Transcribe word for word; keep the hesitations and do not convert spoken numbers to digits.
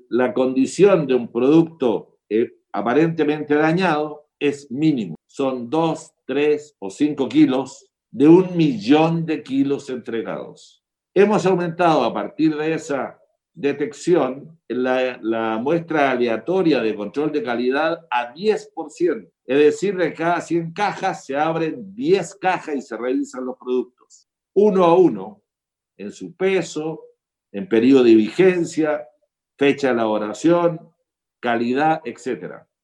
la condición de un producto eh, aparentemente dañado es mínimo. Son dos, tres o cinco kilos de un millón de kilos entregados. Hemos aumentado a partir de esa detección la, la muestra aleatoria de control de calidad a diez por ciento. Es decir, de cada cien cajas se abren diez cajas y se revisan los productos, uno a uno, en su peso, en periodo de vigencia, fecha de elaboración, calidad, etcétera.